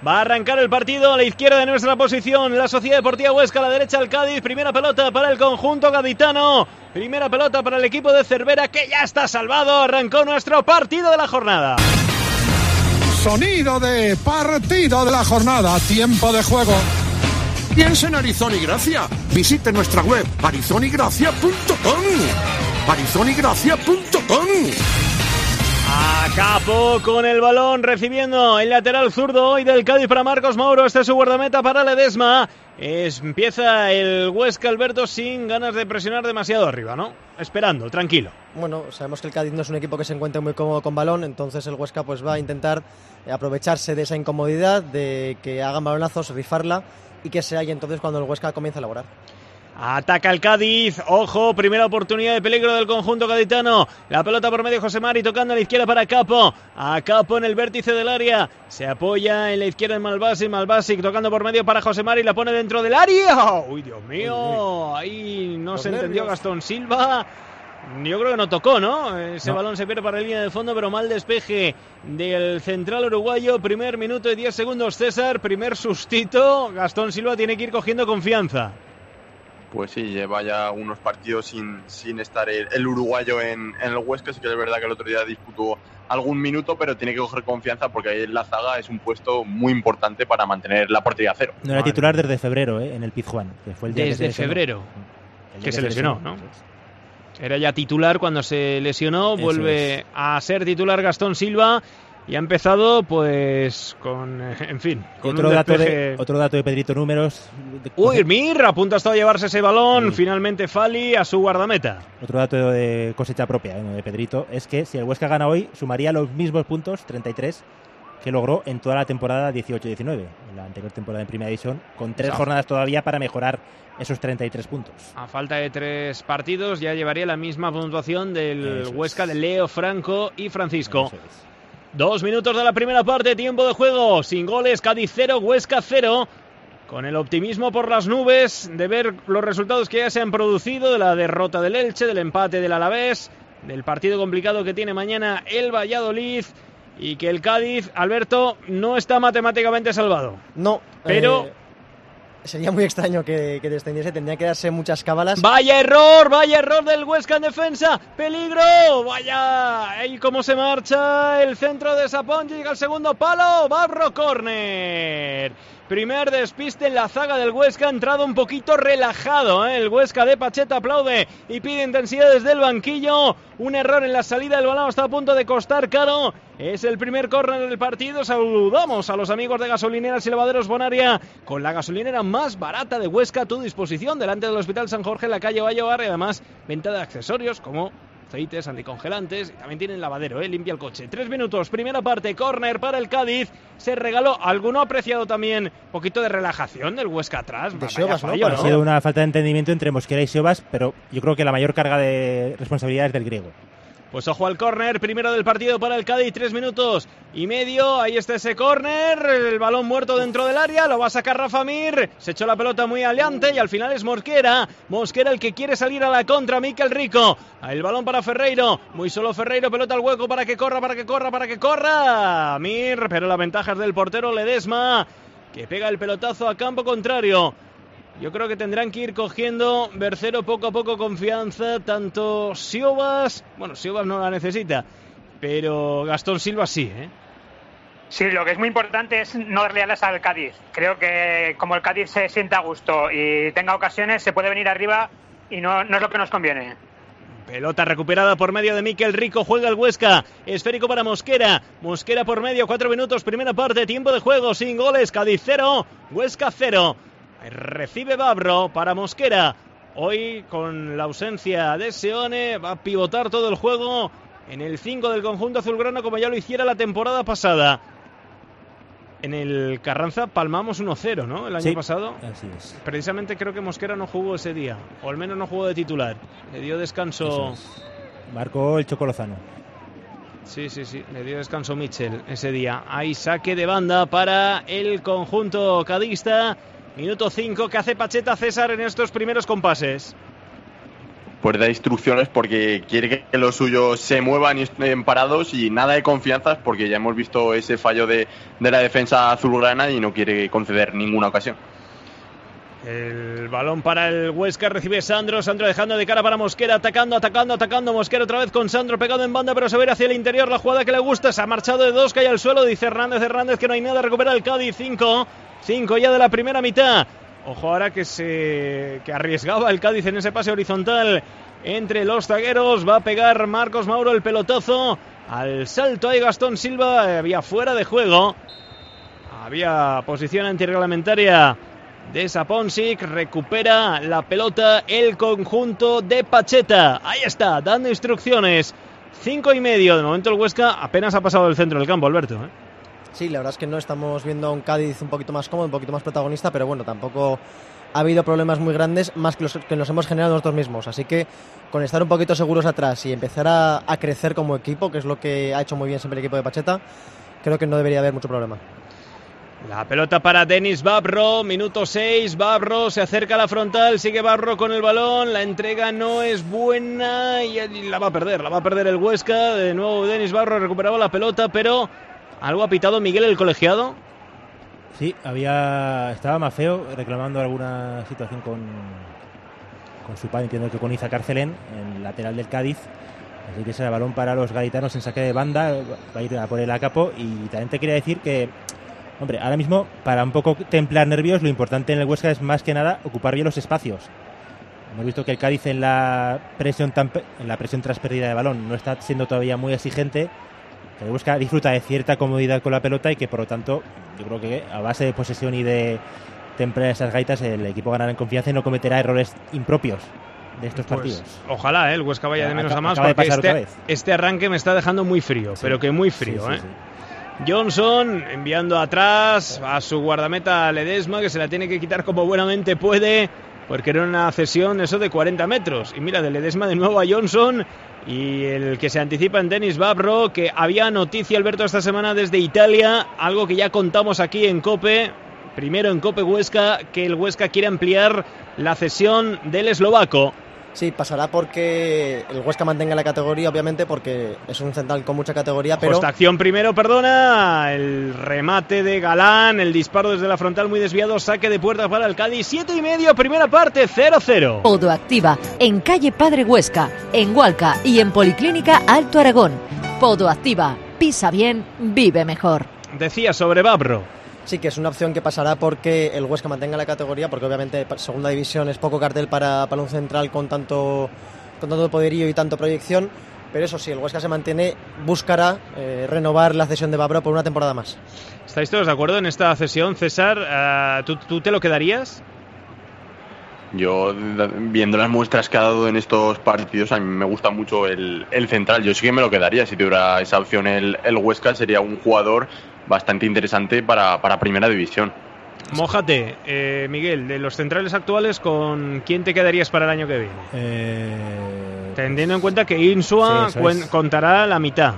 Va a arrancar el partido a la izquierda de nuestra posición. La Sociedad Deportiva Huesca, a la derecha el Cádiz. Primera pelota para el conjunto gaditano. Primera pelota para el equipo de Cervera, que ya está salvado. Arrancó nuestro partido de la jornada. Sonido de partido de la jornada. Tiempo de juego. Piensa en Arizona y Gracia. Visite nuestra web arizonigracia.com. arizonigracia.com. A Capo con el balón, recibiendo el lateral zurdo hoy del Cádiz para Marcos Mauro. Este es su guardameta para Ledesma. Empieza el Huesca, Alberto, sin ganas de presionar demasiado arriba, ¿no? Esperando, tranquilo. Bueno, sabemos que el Cádiz no es un equipo que se encuentre muy cómodo con balón, entonces el Huesca pues va a intentar aprovecharse de esa incomodidad, de que hagan balonazos, rifarla y que sea ahí entonces cuando el Huesca comienza a elaborar. Ataca el Cádiz, ojo, primera oportunidad de peligro del conjunto gaditano. La pelota por medio, José Mari tocando a la izquierda para Capo. A Capo en el vértice del área. Se apoya en la izquierda en Malbasic tocando por medio para José Mari. La pone dentro del área. ¡Uy, Dios mío! Ahí no se entendió Gastón Silva. Yo creo que no tocó, ¿no? Ese balón se pierde para la línea de fondo, pero mal despeje del central uruguayo. Primer minuto y 10 segundos, César. Primer sustito. Gastón Silva tiene que ir cogiendo confianza. Pues sí, lleva ya unos partidos sin estar el uruguayo en el Huesca. Sí que es verdad que el otro día disputó algún minuto, pero tiene que coger confianza porque ahí en la zaga es un puesto muy importante para mantener la portería a cero. No era titular desde febrero, en el Pizjuán. Que fue el día desde que se febrero, que se lesionó, ¿no? Era ya titular cuando se lesionó, vuelve a ser titular Gastón Silva. Y ha empezado, pues, con, en fin, con otro dato de Pedrito Números. Uy, Mir, a punto ha estado a llevarse ese balón. Sí. Finalmente Fali a su guardameta. Otro dato de cosecha propia, de Pedrito, es que si el Huesca gana hoy, sumaría los mismos puntos, 33, que logró en toda la temporada 18-19, en la anterior temporada en Primera División, con 3 jornadas todavía para mejorar esos 33 puntos. A falta de 3 partidos, ya llevaría la misma puntuación del Huesca de Leo, Franco y Francisco. 2 minutos de la primera parte, tiempo de juego, sin goles, Cádiz 0, Huesca 0, con el optimismo por las nubes de ver los resultados que ya se han producido, de la derrota del Elche, del empate del Alavés, del partido complicado que tiene mañana el Valladolid, y que el Cádiz, Alberto, no está matemáticamente salvado. No, pero... sería muy extraño que descendiese, tendría que darse muchas cábalas. Vaya error del Huesca en defensa, peligro, vaya, ahí cómo se marcha el centro de Sapón, llega al segundo palo, Babro, córner. Primer despiste en la zaga del Huesca, ha entrado un poquito relajado, El Huesca de Pacheta aplaude y pide intensidad desde el banquillo. Un error en la salida del balón, está a punto de costar caro. Es el primer córner del partido. Saludamos a los amigos de Gasolineras y Lavaderos Bonaria, con la gasolinera más barata de Huesca a tu disposición, delante del Hospital San Jorge en la calle Vallobar, y además venta de accesorios como aceites, anticongelantes, y también tienen lavadero, limpia el coche. 3 minutos, primera parte, córner para el Cádiz. Se regaló, alguno ha apreciado también un poquito de relajación del Huesca atrás. De Siobas, ¿no? Ha sido una falta de entendimiento entre Mosquera y Siobas, pero yo creo que la mayor carga de responsabilidad es del griego. Pues ojo al córner, primero del partido para el Cádiz, 3 minutos y medio, ahí está ese córner, el balón muerto dentro del área, lo va a sacar Rafa Mir, se echó la pelota muy adelante y al final es Mosquera el que quiere salir a la contra, Mikel Rico, el balón para Ferreiro, muy solo Ferreiro, pelota al hueco para que corra, Mir, pero la ventaja es del portero Ledesma, que pega el pelotazo a campo contrario. Yo creo que tendrán que ir cogiendo Bercero poco a poco confianza, tanto Siobas, bueno, Siobas no la necesita, pero Gastón Silva sí, Sí, lo que es muy importante es no darle alas al Cádiz. Creo que como el Cádiz se sienta a gusto y tenga ocasiones, se puede venir arriba y no es lo que nos conviene. Pelota recuperada por medio de Mikel Rico, juega el Huesca, esférico para Mosquera por medio, 4 minutos, primera parte, tiempo de juego, sin goles, Cádiz 0, Huesca 0. Recibe Babro para Mosquera. Hoy con la ausencia de Seone va a pivotar todo el juego en el 5 del conjunto azulgrana, como ya lo hiciera la temporada pasada. En el Carranza palmamos 1-0, ¿no? El año pasado. Así es. Precisamente creo que Mosquera no jugó ese día, o al menos no jugó de titular. Le dio descanso. Marcó el Choco Lozano. Sí, le dio descanso Mitchell ese día. Hay saque de banda para el conjunto cadista. Minuto 5, ¿qué hace Pacheta, César, en estos primeros compases? pues da instrucciones porque quiere que los suyos se muevan y estén parados, y nada de confianzas porque ya hemos visto ese fallo de la defensa azulgrana y no quiere conceder ninguna ocasión. El balón para el Huesca, recibe Sandro dejando de cara para Mosquera, atacando, Mosquera otra vez con Sandro pegado en banda, pero se ve hacia el interior, la jugada que le gusta, se ha marchado de 2, cae al suelo, dice Hernández que no hay nada, recupera el Cádiz, 5 ya de la primera mitad. Ojo ahora que arriesgaba el Cádiz en ese pase horizontal entre los zagueros. Va a pegar Marcos Mauro el pelotazo. Al salto ahí Gastón Silva. Había fuera de juego. Había posición antirreglamentaria de Saponsic. Recupera la pelota el conjunto de Pacheta. Ahí está, dando instrucciones. 5:30. De momento el Huesca apenas ha pasado del centro del campo, Alberto, ¿eh? Sí, la verdad es que no estamos viendo a un Cádiz un poquito más cómodo, un poquito más protagonista, pero bueno, tampoco ha habido problemas muy grandes, más que los que nos hemos generado nosotros mismos. Así que con estar un poquito seguros atrás y empezar a crecer como equipo, que es lo que ha hecho muy bien siempre el equipo de Pacheta, creo que no debería haber mucho problema. La pelota para Denis Vavro, minuto 6, Vavro se acerca a la frontal, sigue Vavro con el balón, la entrega no es buena y la va a perder el Huesca. De nuevo Denis Vavro recuperaba la pelota, pero ¿algo ha pitado Miguel el colegiado? Sí, estaba Mafeo reclamando alguna situación con su padre, entiendo que con Iza Carcelén, en el lateral del Cádiz. Así que será el balón para los gaditanos en saque de banda, va a ir a por el Acapo. Y también te quería decir que, hombre, ahora mismo, para un poco templar nervios, lo importante en el Huesca es más que nada ocupar bien los espacios. Hemos visto que el Cádiz en la presión tras pérdida de balón no está siendo todavía muy exigente. El Huesca disfruta de cierta comodidad con la pelota y que, por lo tanto, yo creo que a base de posesión y de templar esas gaitas, el equipo ganará en confianza y no cometerá errores impropios de estos partidos. Ojalá, el Huesca vaya de menos a más, porque este arranque me está dejando muy frío, pero que muy frío, sí. Johnson enviando atrás a su guardameta Ledesma, que se la tiene que quitar como buenamente puede, porque era una cesión eso de 40 metros. Y mira, de Ledesma de nuevo a Johnson, y el que se anticipa en Denis Vavro, que había noticia, Alberto, esta semana desde Italia, algo que ya contamos aquí en COPE, primero en COPE Huesca, que el Huesca quiere ampliar la cesión del eslovaco. Sí, pasará porque el Huesca mantenga la categoría, obviamente, porque es un central con mucha categoría, pero... Esta acción primero, el remate de Galán, el disparo desde la frontal muy desviado, saque de puerta para el Cádiz, 7:30, primera parte, 0-0. Podoactiva, en calle Padre Huesca, en Hualca y en Policlínica Alto Aragón. Podoactiva, pisa bien, vive mejor. Decía sobre Vavro. Sí, que es una opción que pasará porque el Huesca mantenga la categoría, porque obviamente segunda división es poco cartel para un central con tanto poderío y tanto proyección, pero eso sí, el Huesca se mantiene, buscará renovar la cesión de Vavro por una temporada más. ¿Estáis todos de acuerdo en esta cesión, César? ¿Tú te lo quedarías? Yo, viendo las muestras que ha dado en estos partidos, a mí me gusta mucho el central. Yo sí que me lo quedaría. Si tuviera esa opción el Huesca, sería un jugador bastante interesante para primera división. Mójate, Miguel, de los centrales actuales, ¿con quién te quedarías para el año que viene? Teniendo en cuenta que Insua contará la mitad.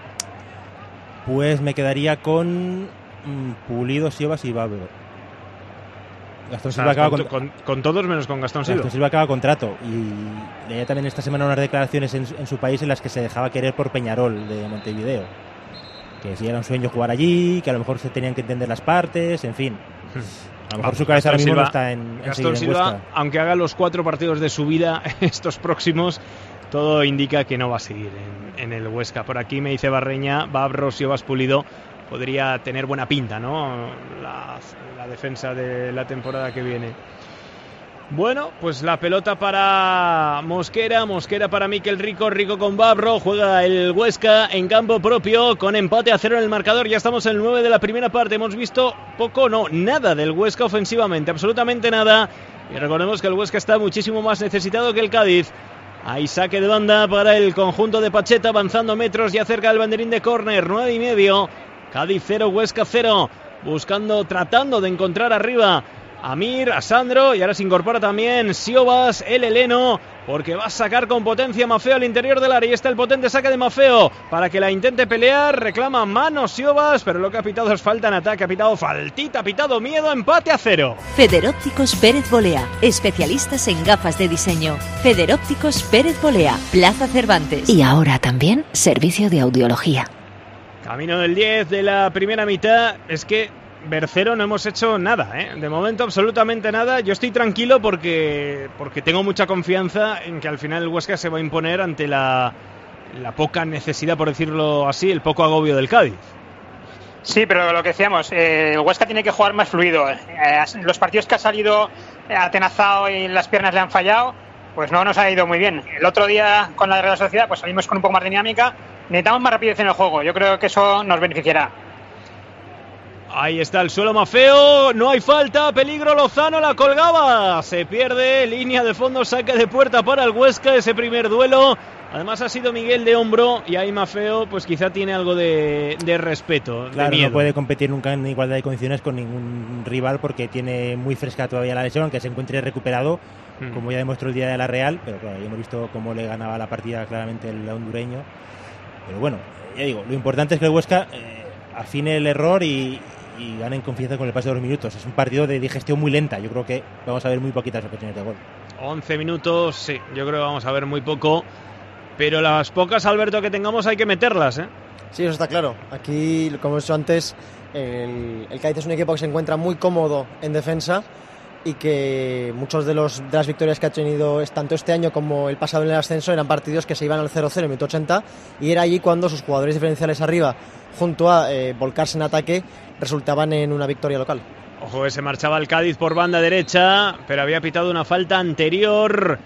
Pues me quedaría con Pulido, Siobas y Vavro. Gastón Silva acaba con todos menos con Gastón Silva. Gastón Silva acaba contrato, y leía también esta semana unas declaraciones en su país en las que se dejaba querer por Peñarol de Montevideo, que si era un sueño jugar allí, que a lo mejor se tenían que entender las partes, en fin. A lo mejor su cabeza ahora mismo no está en Gastón Silva, aunque haga los 4 partidos de su vida estos próximos, todo indica que no va a seguir en el Huesca. Por aquí me dice Barreña, Vavro, Siobas, Pulido, podría tener buena pinta, ¿no? La defensa de la temporada que viene. Bueno, pues la pelota para Mosquera para Mikel Rico con Vavro, juega el Huesca en campo propio con empate a 0 en el marcador. Ya estamos en el 9 de la primera parte, hemos visto nada del Huesca ofensivamente, absolutamente nada, y recordemos que el Huesca está muchísimo más necesitado que el Cádiz. Hay saque de banda para el conjunto de Pacheta, avanzando metros ya cerca del banderín de córner, 9:30, Cádiz 0, Huesca 0, tratando de encontrar arriba a Mir, a Sandro, y ahora se incorpora también Siobas, el heleno, porque va a sacar con potencia Maffeo al interior del área. Y está el potente saque de Maffeo para que la intente pelear. Reclama mano Siobas, pero lo que ha pitado es falta en ataque, ha pitado faltita, ha pitado miedo, empate a 0. Federópticos Pérez Bolea, especialistas en gafas de diseño. Federópticos Pérez Bolea, Plaza Cervantes. Y ahora también servicio de audiología. Camino del 10 de la primera mitad. Es que Bercero no hemos hecho nada, de momento absolutamente nada. Yo estoy tranquilo porque tengo mucha confianza en que al final el Huesca se va a imponer ante la poca necesidad, por decirlo así, el poco agobio del Cádiz. Sí, pero lo que decíamos, el Huesca tiene que jugar más fluido. Los partidos que ha salido atenazado y las piernas le han fallado, pues no nos ha ido muy bien. El otro día con la Real Sociedad pues salimos con un poco más de dinámica. Necesitamos más rapidez en el juego. Yo creo que eso nos beneficiará. Ahí está el suelo Maffeo, no hay falta, peligro Lozano, la colgaba, se pierde, línea de fondo, saque de puerta para el Huesca, ese primer duelo. Además ha sido Miguel de hombro y ahí Maffeo pues quizá tiene algo de respeto, claro, de miedo. No puede competir nunca en igualdad de condiciones con ningún rival porque tiene muy fresca todavía la lesión, aunque se encuentre recuperado, como ya demostró el día de la Real, pero claro, ya hemos visto cómo le ganaba la partida claramente el hondureño. Pero bueno, ya digo, lo importante es que el Huesca afine el error y ganen confianza con el paso de los minutos. Es un partido de digestión muy lenta. Yo creo que vamos a ver muy poquitas ocasiones de gol. 11 minutos, sí, yo creo que vamos a ver muy poco. Pero las pocas, Alberto, que tengamos hay que meterlas, Sí, eso está claro. Aquí, como he dicho antes, el Cádiz es un equipo que se encuentra muy cómodo en defensa y que muchos de las victorias que ha tenido tanto este año como el pasado en el ascenso eran partidos que se iban al 0-0 en minuto 80 y era allí cuando sus jugadores diferenciales arriba, junto a volcarse en ataque, resultaban en una victoria local. Ojo que se marchaba el Cádiz por banda derecha, pero había pitado una falta anterior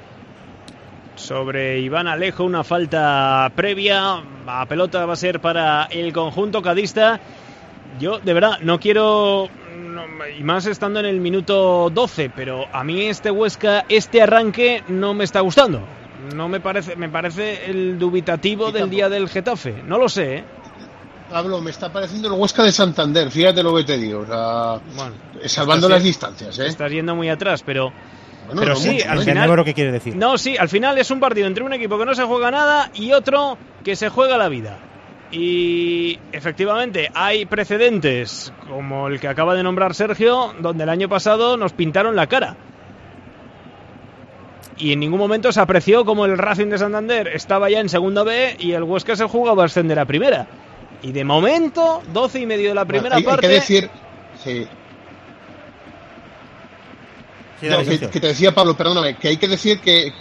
sobre Iván Alejo, una falta previa. La pelota va a ser para el conjunto cadista. Yo de verdad no quiero, y más estando en el minuto 12, pero a mí este Huesca, este arranque no me está gustando. No me parece el dubitativo del día del Getafe. No lo sé, Pablo, me está pareciendo el Huesca de Santander, fíjate lo que te digo, o sea, bueno, salvando las distancias, Estás yendo muy atrás, pero no sí, mucho, al final lo que quiere decir. No, sí, al final es un partido entre un equipo que no se juega nada y otro que se juega la vida. Y efectivamente hay precedentes, como el que acaba de nombrar Sergio, donde el año pasado nos pintaron la cara. Y en ningún momento se apreció como el Racing de Santander estaba ya en segunda B y el Huesca se jugaba a ascender a primera. Y de momento, 12 y medio de la primera parte. Hay que decir, sí. No, que te decía Pablo, perdóname, que hay que decir que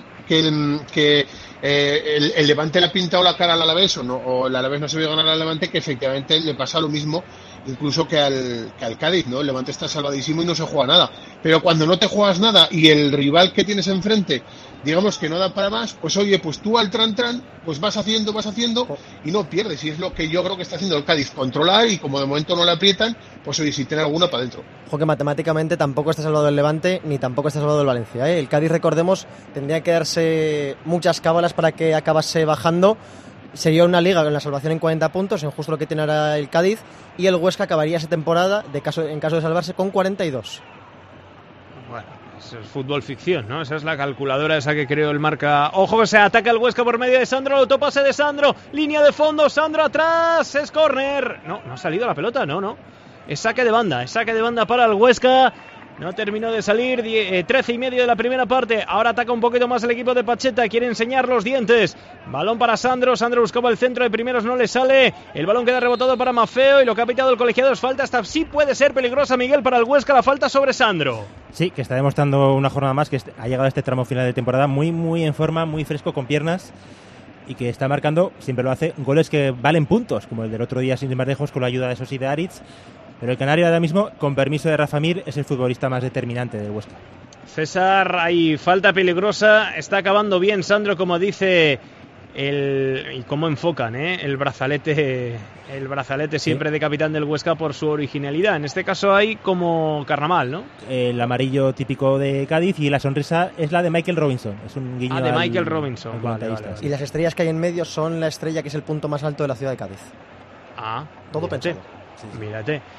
el Levante le ha pintado la cara al Alavés o el Alavés no se ve ganar al Levante, que efectivamente le pasa lo mismo incluso que al Cádiz, ¿no? El Levante está salvadísimo y no se juega nada, pero cuando no te juegas nada y el rival que tienes enfrente, digamos que no da para más, pues oye, pues tú al tran pues vas haciendo y no pierdes, y es lo que yo creo que está haciendo el Cádiz, controlar, y como de momento no le aprietan, pues oye, si tiene alguna para adentro. Ojo que matemáticamente tampoco está salvado el Levante ni tampoco está salvado el Valencia, El Cádiz, recordemos, tendría que darse muchas cábalas para que acabase bajando. Sería una liga con la salvación en 40 puntos, en justo lo que tiene ahora el Cádiz, y el Huesca acabaría esa temporada, en caso de salvarse, con 42. Bueno, eso es fútbol ficción, ¿no? Esa es la calculadora esa que creó el Marca. Ojo que se ataca el Huesca por medio de Sandro, el autopase de Sandro, línea de fondo, Sandro atrás, es córner. No ha salido la pelota, no. Es saque de banda para el Huesca. No terminó de salir, 13 y medio de la primera parte. Ahora ataca un poquito más el equipo de Pacheta, quiere enseñar los dientes. Balón para Sandro buscaba el centro de primeros, no le sale. El balón queda rebotado para Maffeo y lo que ha pitado el colegiado es falta. Esta sí puede ser peligrosa, Miguel, para el Huesca, la falta sobre Sandro. Sí, que está demostrando una jornada más que ha llegado a este tramo final de temporada muy en forma, muy fresco, con piernas, y que está marcando, siempre lo hace, goles que valen puntos, como el del otro día sin ir más lejos con la ayuda de Sosi de Aritz. Pero el canario ahora mismo, con permiso de Rafa Mir, es el futbolista más determinante del Huesca. César, hay falta peligrosa, está acabando bien Sandro, como dice y cómo enfocan el brazalete siempre de capitán del Huesca por su originalidad. En este caso hay como carnaval, ¿no? El amarillo típico de Cádiz y la sonrisa es la de Michael Robinson. Es un guiño de Michael Robinson. Vale. Y las estrellas que hay en medio son la estrella que es el punto más alto de la ciudad de Cádiz. Todo pensado. Mírate.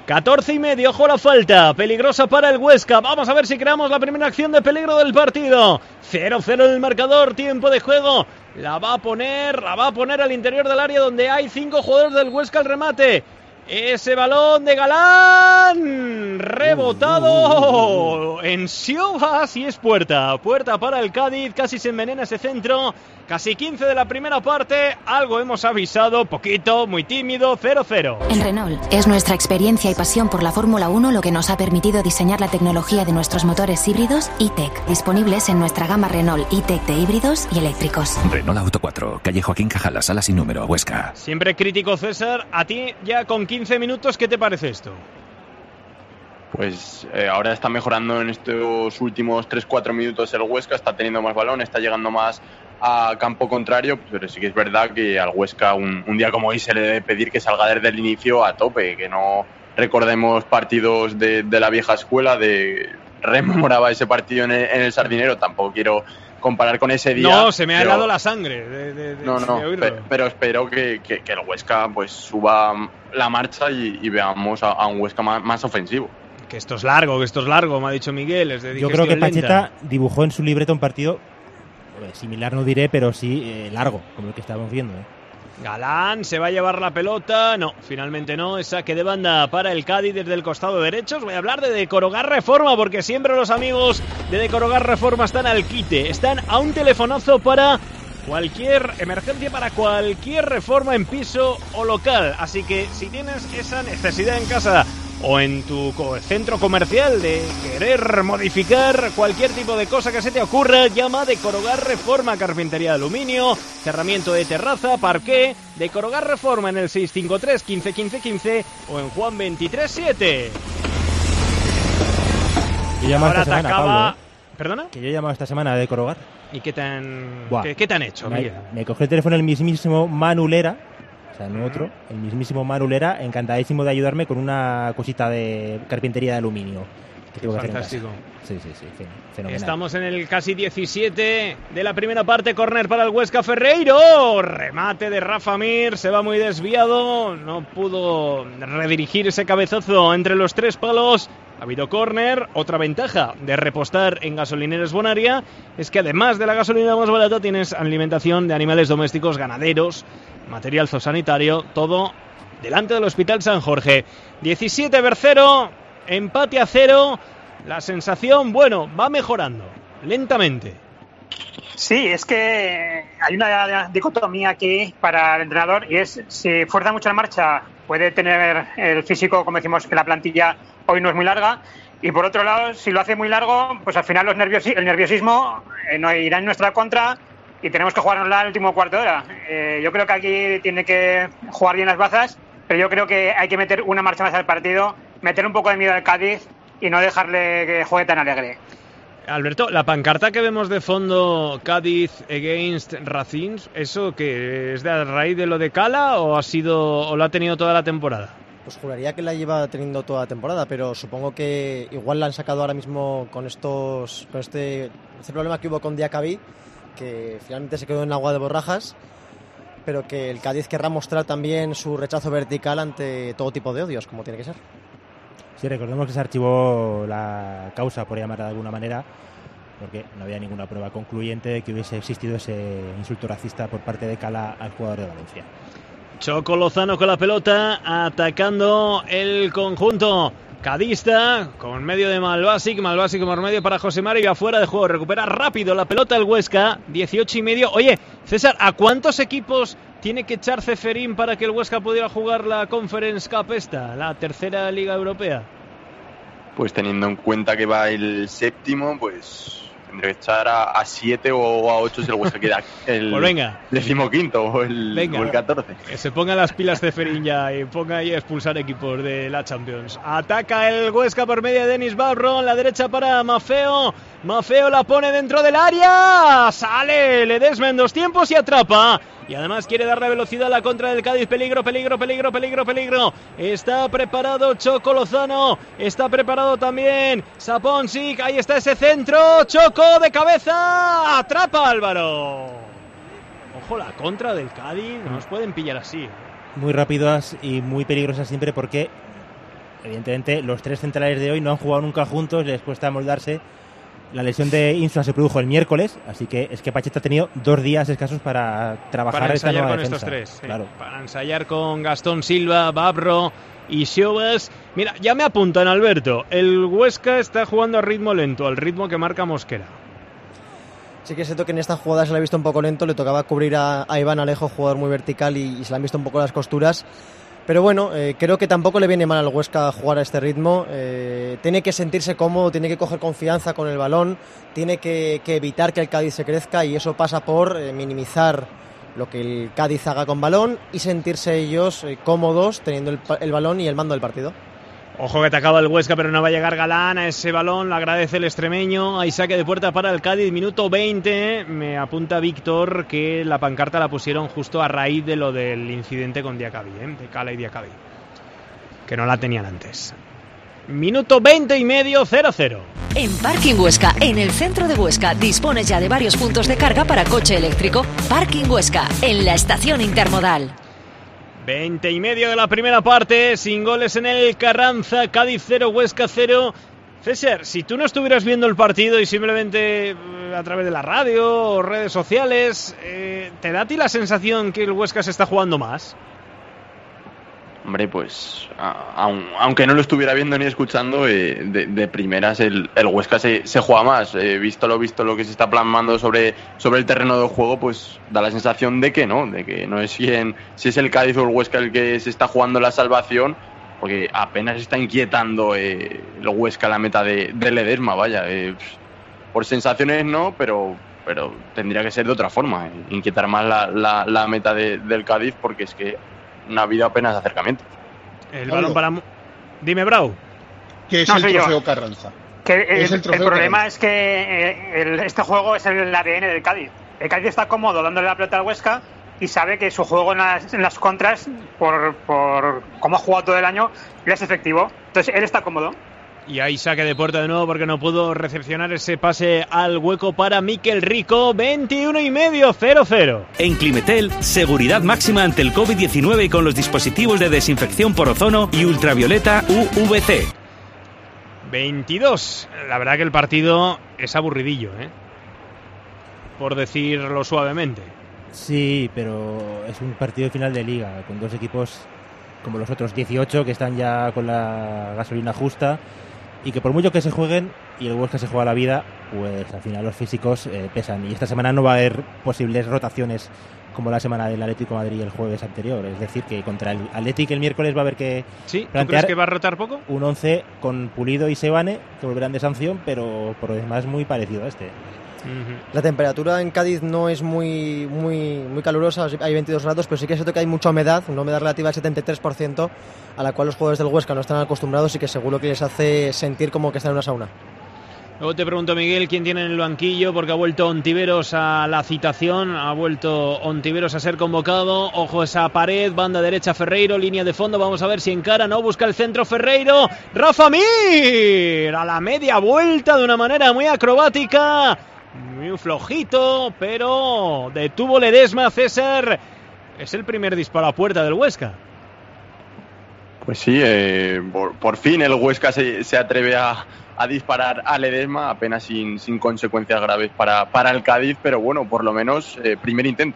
14:30, ojo la falta, peligrosa para el Huesca. Vamos a ver si creamos la primera acción de peligro del partido. 0-0 en el marcador, tiempo de juego. La va a poner al interior del área donde hay 5 jugadores del Huesca al remate. Ese balón de Galán, rebotado en Siobas y es puerta para el Cádiz. Casi se envenena ese centro. Casi 15 de la primera parte, algo hemos avisado, poquito, muy tímido, 0-0. En Renault, es nuestra experiencia y pasión por la Fórmula 1 lo que nos ha permitido diseñar la tecnología de nuestros motores híbridos E-Tech, disponibles en nuestra gama Renault E-Tech de híbridos y eléctricos. Renault Auto 4, calle Joaquín Cajala, sala sin número, Huesca. Siempre crítico, César, a ti ya con 15 minutos, ¿qué te parece esto? Pues ahora está mejorando en estos últimos 3-4 minutos el Huesca, está teniendo más balón, está llegando más a campo contrario, pero sí que es verdad que al Huesca un día como hoy se le debe pedir que salga desde el inicio a tope, que no recordemos partidos de la vieja escuela, rememoraba ese partido en el Sardinero, tampoco quiero comparar con ese día. No, se me ha helado la sangre de pero espero que el Huesca pues suba la marcha y veamos a un Huesca más ofensivo. Que esto es largo, me ha dicho Miguel. Yo creo que Pacheta dibujó en su libreta un partido similar, no diré, pero sí largo, como el que estábamos viendo. Galán se va a llevar la pelota. No, finalmente no. Es saque de banda para el Cádiz desde el costado derecho. Os voy a hablar de Decorogar Reforma, porque siempre los amigos de Decorogar Reforma están al quite. Están a un telefonazo para cualquier emergencia, para cualquier reforma en piso o local. Así que si tienes esa necesidad en casa o en tu centro comercial de querer modificar cualquier tipo de cosa que se te ocurra, llama Decorogar Reforma, carpintería de aluminio, cerramiento de terraza, parqué. Decorogar Reforma en el 653 15 15 15 o en Juan 23-7. Yo llamo esta semana, Pablo, ¿Perdona? Que yo he llamado esta semana a Decorogar. ¿Y qué te han hecho, Miguel? Me cogió el teléfono el mismísimo Manulera, o sea, no otro, el mismísimo Manulera, encantadísimo de ayudarme con una cosita de carpintería de aluminio. Fantástico. Sí, fenomenal. Estamos en el casi 17 de la primera parte, córner para el Huesca. Ferreiro, remate de Rafa Mir, se va muy desviado, no pudo redirigir ese cabezazo entre los 3 palos. Ha habido córner. Otra ventaja de repostar en Gasolineras Bonaria es que además de la gasolina más barata tienes alimentación de animales domésticos, ganaderos, material zoosanitario, todo delante del Hospital San Jorge. 17-0, empate a 0. La sensación, va mejorando, lentamente. Sí, es que hay una dicotomía aquí para el entrenador, y es, si fuerza mucho la marcha, puede tener el físico, como decimos, que la plantilla hoy no es muy larga, y por otro lado, si lo hace muy largo, pues al final el nerviosismo no irá en nuestra contra y tenemos que jugarnos el último cuarto de hora. Yo creo que aquí tiene que jugar bien las bazas, pero yo creo que hay que meter una marcha más al partido, meter un poco de miedo al Cádiz y no dejarle que juegue tan alegre. Alberto, la pancarta que vemos de fondo, Cádiz against Racing, ¿eso que es de a raíz de lo de Cala o lo ha tenido toda la temporada? Pues juraría que la lleva teniendo toda la temporada, pero supongo que igual la han sacado ahora mismo con este problema que hubo con Diacabí, que finalmente se quedó en agua de borrajas, pero que el Cádiz querrá mostrar también su rechazo vertical ante todo tipo de odios, como tiene que ser. Sí, recordemos que se archivó la causa, por llamarla de alguna manera, porque no había ninguna prueba concluyente de que hubiese existido ese insulto racista por parte de Cala al jugador de Valencia. Choco Lozano con la pelota, atacando el conjunto cadista, con medio de Malbasic por medio para Josemar y afuera de juego. Recupera rápido la pelota el Huesca, 18:30. Oye, César, ¿a cuántos equipos tiene que echar Ceferín para que el Huesca pudiera jugar la Conference Cup la tercera liga europea? Pues teniendo en cuenta que va el séptimo, pues tendré que echar a 7 o a 8 si el Huesca queda el pues 15º o el 14. Que se pongan las pilas Ceferín ya y ponga ahí a expulsar equipos de la Champions. Ataca el Huesca por medio de Denis Babron, la derecha para Mafeo la pone dentro del área, sale Ledesma en 2 tiempos y atrapa. Y además quiere darle velocidad a la contra del Cádiz. Peligro. Está preparado Choco Lozano. Está preparado también Saponsic. Ahí está ese centro. Choco de cabeza. Atrapa Álvaro. Ojo, la contra del Cádiz. No nos pueden pillar así. Muy rápidas y muy peligrosas siempre porque evidentemente los tres centrales de hoy no han jugado nunca juntos, les cuesta moldarse. La lesión de Insua se produjo el miércoles, así que es que Pacheta ha tenido 2 días escasos para trabajar para esta nueva con defensa. Estos tres, claro. Para ensayar con Gastón Silva, Babro y Siobas. Mira, ya me apuntan, Alberto, el Huesca está jugando a ritmo lento, al ritmo que marca Mosquera. Sí que es cierto que en esta jugada se le ha visto un poco lento, le tocaba cubrir a Iván Alejo, jugador muy vertical, y se le han visto un poco las costuras. Pero bueno, creo que tampoco le viene mal al Huesca jugar a este ritmo. Tiene que sentirse cómodo, tiene que coger confianza con el balón, tiene que evitar que el Cádiz se crezca, y eso pasa por minimizar lo que el Cádiz haga con balón y sentirse ellos cómodos teniendo el balón y el mando del partido. Ojo que te acaba el Huesca, pero no va a llegar Galán a ese balón, lo agradece el extremeño. Hay saque de puerta para el Cádiz, minuto 20. Me apunta Víctor que la pancarta la pusieron justo a raíz de lo del incidente con Diacabí, de Cala y Diacabí, que no la tenían antes. Minuto 20 y medio, 0-0. En Parking Huesca, en el centro de Huesca, dispones ya de varios puntos de carga para coche eléctrico. Parking Huesca, en la estación intermodal. 20 y medio de la primera parte, sin goles en el Carranza, Cádiz 0, Huesca 0. César, si tú no estuvieras viendo el partido y simplemente a través de la radio o redes sociales, ¿te da a ti la sensación que el Huesca se está jugando más? Hombre, pues aunque no lo estuviera viendo ni escuchando, de primeras el Huesca se juega más. Visto lo que se está plasmando sobre el terreno de juego, pues da la sensación de que no es si es el Cádiz o el Huesca el que se está jugando la salvación, porque apenas está inquietando el Huesca la meta de Ledesma, vaya. Por sensaciones no, pero tendría que ser de otra forma, inquietar más la meta del Cádiz, porque es que no ha habido apenas acercamiento. El balón para... Dime, Brau. ¿Qué es el trofeo Carranza? El problema Carranza es que este juego es el ADN del Cádiz. El Cádiz está cómodo dándole la pelota al Huesca y sabe que su juego en las contras, por cómo ha jugado todo el año, le es efectivo. Entonces él está cómodo. Y ahí saque de puerta de nuevo porque no pudo recepcionar ese pase al hueco para Miquel Rico. 21 y medio, 0-0. En Climetel, seguridad máxima ante el COVID-19 con los dispositivos de desinfección por ozono y ultravioleta UVC. 22. La verdad que el partido es aburridillo, por decirlo suavemente. Sí, pero es un partido de final de liga, con dos equipos como los otros 18 que están ya con la gasolina justa, y que por mucho que se jueguen y el Huesca se juega la vida, pues al final los físicos pesan. Y esta semana no va a haber posibles rotaciones como la semana del Atlético de Madrid el jueves anterior. Es decir, que contra el Atlético el miércoles va a haber que plantear. ¿Tú crees que va a rotar poco? Un 11 con Pulido y Sebane, que volverán de sanción, pero por lo demás muy parecido a este. La temperatura en Cádiz no es muy calurosa, hay 22 grados, pero sí que es cierto que hay mucha humedad, una humedad relativa al 73%, a la cual los jugadores del Huesca no están acostumbrados y que seguro que les hace sentir como que están en una sauna. Luego te pregunto, Miguel, ¿quién tiene en el banquillo? Porque ha vuelto Ontiveros a la citación, ha vuelto Ontiveros a ser convocado. Ojo esa pared, banda derecha Ferreiro, línea de fondo, vamos a ver si encara, no, busca el centro Ferreiro. Rafa Mir a la media vuelta de una manera muy acrobática. Muy flojito, pero detuvo Ledesma. César, es el primer disparo a puerta del Huesca. Pues sí, por fin el Huesca se atreve a disparar a Ledesma, apenas sin consecuencias graves para el Cádiz, pero bueno, por lo menos primer intento.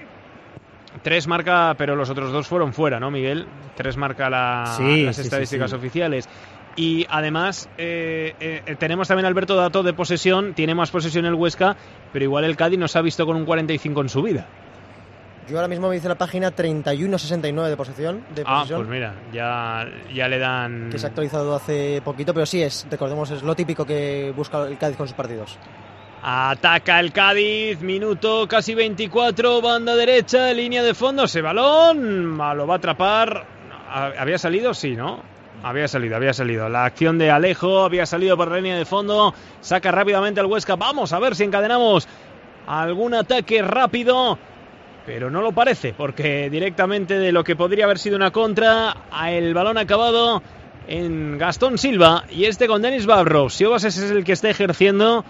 3 marca, pero los otros 2 fueron fuera, ¿no, Miguel? 3 marca las estadísticas oficiales. Y además tenemos también, Alberto, dato de posesión. Tiene más posesión el Huesca, pero igual el Cádiz nos ha visto con un 45 en su vida. Yo ahora mismo me dice la página 31-69 de posesión. Pues mira, ya le dan... Que se ha actualizado hace poquito, pero sí recordemos, es lo típico que busca el Cádiz con sus partidos. Ataca el Cádiz, minuto casi 24, banda derecha, línea de fondo, ese balón, lo va a atrapar. ¿Había salido? Sí, ¿no? Había salido. La acción de Alejo había salido por la línea de fondo. Saca rápidamente al Huesca. Vamos a ver si encadenamos algún ataque rápido. Pero no lo parece, porque directamente de lo que podría haber sido una contra, el balón acabado en Gastón Silva. Y con Denis Babro. Siobas es el que está ejerciendo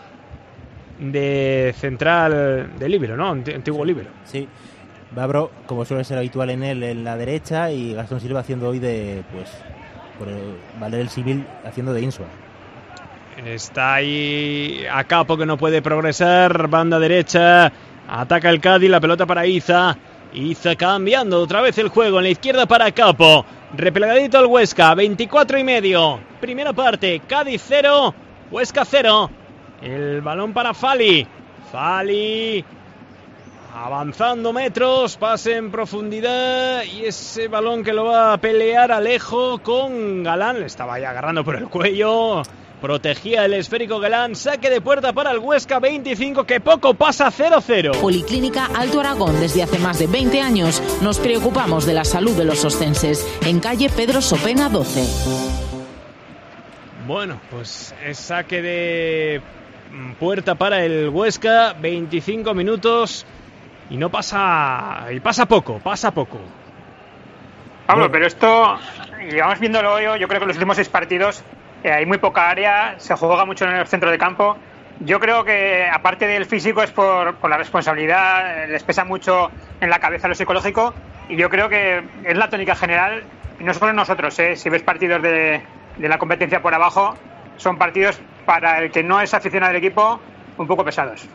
de central de líbero, ¿no? Antiguo líbero. Sí. Babro, como suele ser habitual en él, en la derecha, y Gastón Silva haciendo hoy de por valer el símil haciendo de Insua. Está ahí a Capo, que no puede progresar. Banda derecha. Ataca el Cádiz. La pelota para Iza. Iza cambiando otra vez el juego. En la izquierda para Capo. Replegadito al Huesca. 24:30. Primera parte. Cádiz 0. Huesca 0. El balón para Fali. Fali. Avanzando metros. Pase en profundidad. Y ese balón que lo va a pelear Alejo con Galán. Le estaba ya agarrando por el cuello. Protegía el esférico Galán. Saque de puerta para el Huesca 25, que poco pasa. 0-0. Policlínica Alto Aragón. Desde hace más de 20 años nos preocupamos de la salud de los oscenses. En calle Pedro Sopena 12. Bueno, pues es saque de puerta para el Huesca. 25 minutos. Y no pasa. Y pasa poco. Pablo, pero esto, y vamos viéndolo yo creo que en los últimos 6 partidos hay muy poca área, se juega mucho en el centro de campo. Yo creo que aparte del físico es por la responsabilidad, les pesa mucho en la cabeza lo psicológico, y yo creo que es la tónica general, y no solo nosotros, si ves partidos de la competencia por abajo, son partidos para el que no es aficionado del equipo un poco pesados.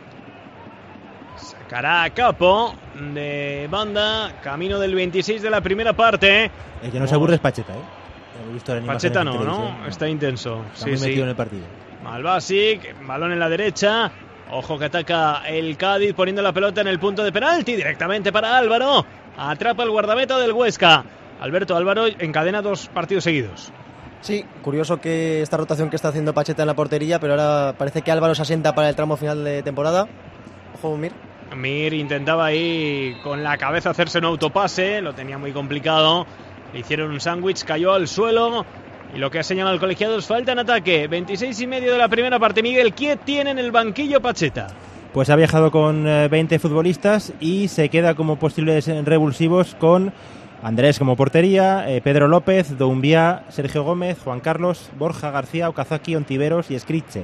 Sacará a Capo de banda, camino del 26 de la primera parte. El que no se aburre es Pacheta, He visto la Pacheta no, está intenso. Está muy metido en el partido. Malbasic, balón en la derecha. Ojo que ataca el Cádiz poniendo la pelota en el punto de penalti. Directamente para Álvaro. Atrapa el guardameta del Huesca. Alberto, Álvaro encadena 2 partidos seguidos. Sí, curioso que esta rotación que está haciendo Pacheta en la portería, pero ahora parece que Álvaro se asienta para el tramo final de temporada. Ojo, Mir. Mir intentaba ahí con la cabeza hacerse un autopase, lo tenía muy complicado. Le hicieron un sándwich, cayó al suelo. Y lo que ha señalado el colegiado es falta en ataque. 26:30 de la primera parte. Miguel, ¿quién tiene en el banquillo Pacheta? Pues ha viajado con 20 futbolistas y se queda como posibles revulsivos con Andrés como portería, Pedro López, Doumbia, Sergio Gómez, Juan Carlos, Borja García, Okazaki, Ontiveros y Escriche.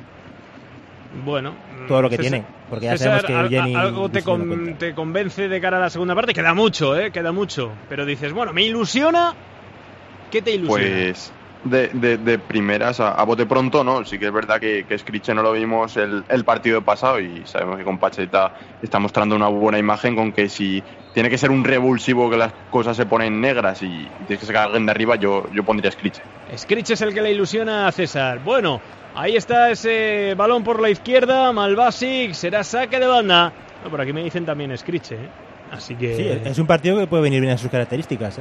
Bueno, todo lo que tiene, porque ya sabemos que Jenny algo te convence de cara a la segunda parte. Queda mucho, queda mucho. Pero dices, bueno, me ilusiona. ¿Qué te ilusiona? Pues de primeras a bote pronto, ¿no? Sí que es verdad que Escriche no lo vimos el partido pasado, y sabemos que con Pacheta está mostrando una buena imagen, con que si tiene que ser un revulsivo que las cosas se ponen negras y tienes que sacar a alguien de arriba, yo pondría Escriche. Escriche es el que le ilusiona a César. Bueno, ahí está ese balón por la izquierda. Malbasic, será saque de banda. No, por aquí me dicen también Escriche, Así que... Sí, es un partido que puede venir bien a sus características,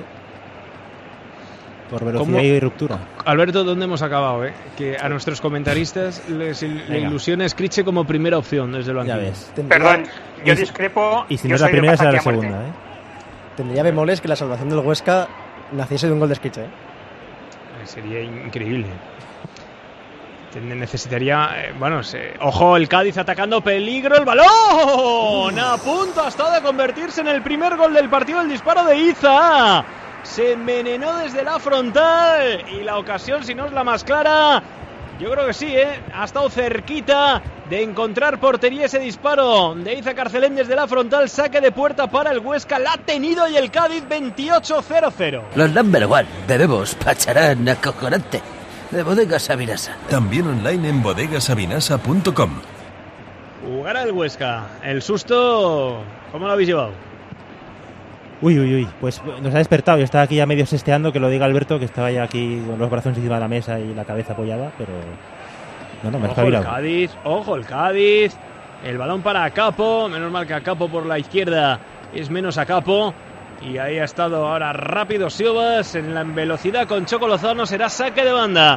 por velocidad y ruptura. Alberto, ¿dónde hemos acabado? Que a nuestros comentaristas le ilusiona Escriche como primera opción desde el banquillo. Ya ves. Perdón, yo discrepo. Y si no es la primera, será la segunda. Tendría bemoles que la salvación del Huesca naciese de un gol de Escriche. Sería increíble. Necesitaría... ojo, el Cádiz atacando, peligro, el balón. A punto hasta de convertirse en el primer gol del partido, el disparo de Iza. Se envenenó desde la frontal y la ocasión, si no es la más clara, yo creo que sí, ha estado cerquita de encontrar portería ese disparo de Iza Carcelén desde la frontal. Saque de puerta para el Huesca, la ha tenido, y el Cádiz 28-0-0. Los number one, bebemos pacharán acojonante de Bodegas Sabinasa. También online en bodegasabinasa.com. Jugará el Huesca. El susto, ¿cómo lo habéis llevado? Uy, pues nos ha despertado. Yo estaba aquí ya medio sesteando, que lo diga Alberto, que estaba ya aquí con los brazos encima de la mesa y la cabeza apoyada, pero no, me ha espabilado. Ojo el Cádiz, el balón para Capo, menos mal que a Capo por la izquierda es menos a Capo, y ahí ha estado ahora rápido Siobas en la velocidad con Choco Lozano. Será saque de banda.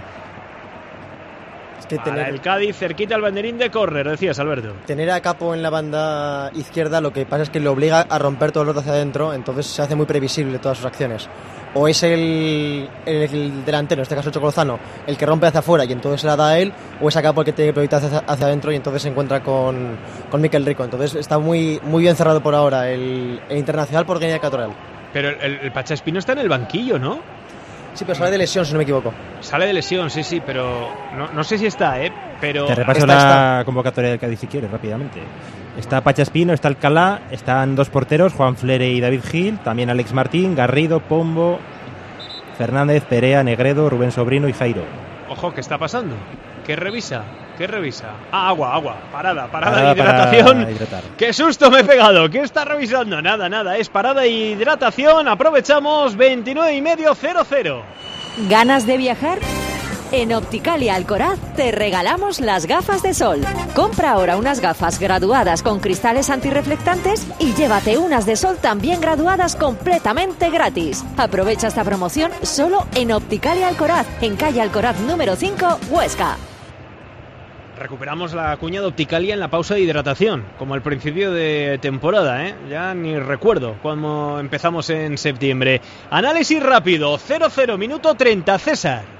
Para el Cádiz, cerquita al banderín de córner, decías, Alberto. Tener a Capo en la banda izquierda lo que pasa es que le obliga a romper todo el rato hacia adentro, entonces se hace muy previsible todas sus acciones. O es el delantero, en este caso Choco Lozano, el que rompe hacia afuera y entonces se la da a él, o es a Capo el que tiene que proyectar hacia adentro y entonces se encuentra con Mikel Rico. Entonces está muy bien cerrado por ahora el Internacional por Guinea Ecuatorial. Pero el Pacha Espino está en el banquillo, ¿no? Sí, pero sale de lesión, si no me equivoco. Sale de lesión, sí, pero no sé si está, pero... Te repaso la convocatoria del Cádiz si quieres, rápidamente. Está Pacha Espino, está Alcalá, están 2 porteros, Juan Flere y David Gil, también Alex Martín, Garrido, Pombo, Fernández, Perea, Negredo, Rubén Sobrino y Jairo. Ojo, ¿qué está pasando? ¿Qué revisa? Ah, agua. Parada de hidratación. Para hidratar. ¡Qué susto me he pegado! ¿Qué está revisando? Nada. Es parada de hidratación. Aprovechamos 29,5, 0-0. ¿Ganas de viajar? En Opticalia Alcoraz te regalamos las gafas de sol. Compra ahora unas gafas graduadas con cristales antirreflectantes y llévate unas de sol también graduadas completamente gratis. Aprovecha esta promoción solo en Opticalia Alcoraz, en calle Alcoraz número 5, Huesca. Recuperamos la cuña de Opticalia en la pausa de hidratación, como al principio de temporada, ¿eh? Ya ni recuerdo cuando empezamos en septiembre. Análisis rápido, 0-0, minuto 30, César.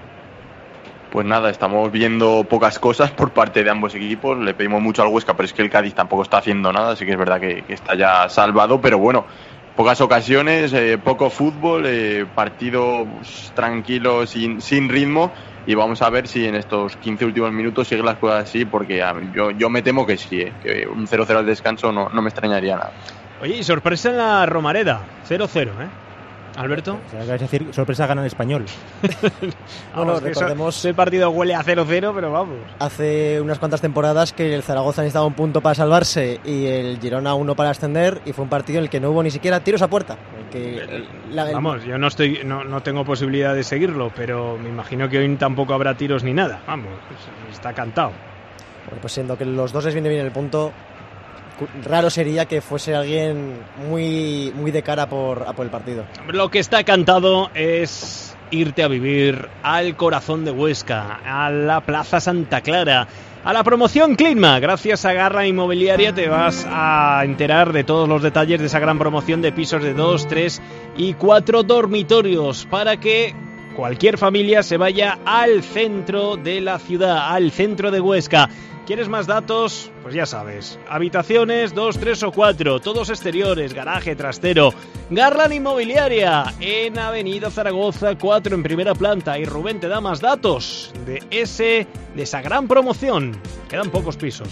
Pues nada, estamos viendo pocas cosas por parte de ambos equipos. Le pedimos mucho al Huesca, pero es que el Cádiz tampoco está haciendo nada, así que es verdad que está ya salvado, pero bueno, pocas ocasiones, poco fútbol, partido tranquilo, sin ritmo, y vamos a ver si en estos 15 últimos minutos siguen las cosas así, porque yo me temo que sí, que un 0-0 al descanso no me extrañaría nada. Oye, y sorpresa en la Romareda, 0-0, Alberto. Es decir, sorpresa gana en Español. Bueno, recordemos, el partido huele a 0-0, pero vamos. Hace unas cuantas temporadas que el Zaragoza necesitaba un punto para salvarse y el Girona 1 para ascender, y fue un partido en el que no hubo ni siquiera tiros a puerta. Vamos, yo no tengo posibilidad de seguirlo, pero me imagino que hoy tampoco habrá tiros ni nada. Vamos, está cantado. Bueno, pues siendo que los dos les viene bien el punto, raro sería que fuese alguien muy de cara por el partido. Lo que está cantado es irte a vivir al corazón de Huesca, a la Plaza Santa Clara, a la promoción Clima. Gracias a Garra Inmobiliaria te vas a enterar de todos los detalles de esa gran promoción de pisos de 2, 3 y 4 dormitorios para que cualquier familia se vaya al centro de la ciudad, al centro de Huesca. ¿Quieres más datos? Pues ya sabes. Habitaciones 2, 3 o 4, todos exteriores, garaje, trastero. Garland Inmobiliaria, en Avenida Zaragoza 4, en primera planta. Y Rubén te da más datos de esa gran promoción. Quedan pocos pisos,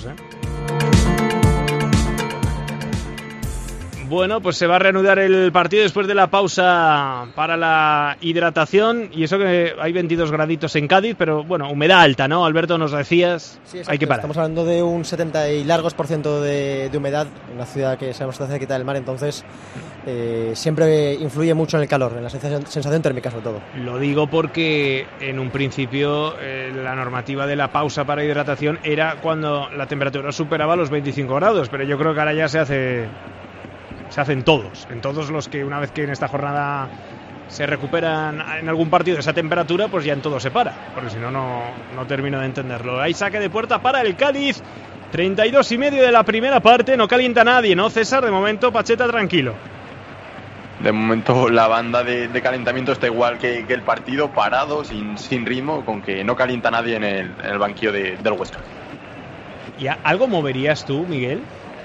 Bueno, pues se va a reanudar el partido después de la pausa para la hidratación, y eso que hay 22 graditos en Cádiz, pero bueno, humedad alta, ¿no? Alberto, nos decías, sí, exacto. Hay que parar. Estamos hablando de un 70 y largos % de humedad en una ciudad que sabemos que está cerquita del mar, entonces siempre influye mucho en el calor, en la sensación térmica sobre todo. Lo digo porque en un principio la normativa de la pausa para hidratación era cuando la temperatura superaba los 25 grados, pero yo creo que ahora ya se hacen en todos los que una vez que en esta jornada se recuperan en algún partido esa temperatura, pues ya en todo se para, porque si no, no termino de entenderlo. Hay saque de puerta para el Cádiz, 32,5 de la primera parte, no calienta nadie, ¿no, César? De momento, Pacheta tranquilo. De momento la banda de calentamiento está igual que el partido, parado, sin ritmo, con que no calienta nadie en el banquillo del Huesca. ¿Y algo moverías tú, Miguel?